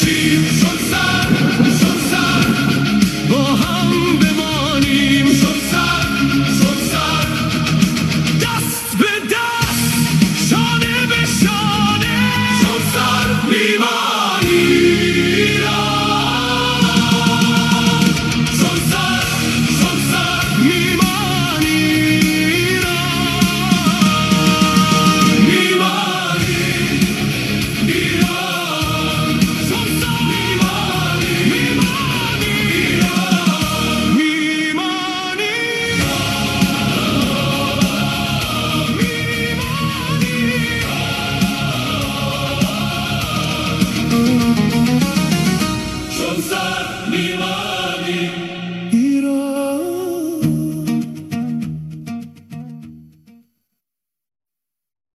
باشیم شد سر شد سر با هم بمانیم شد سر شد سر دست به دست شانه به شانه شد سر میمانیم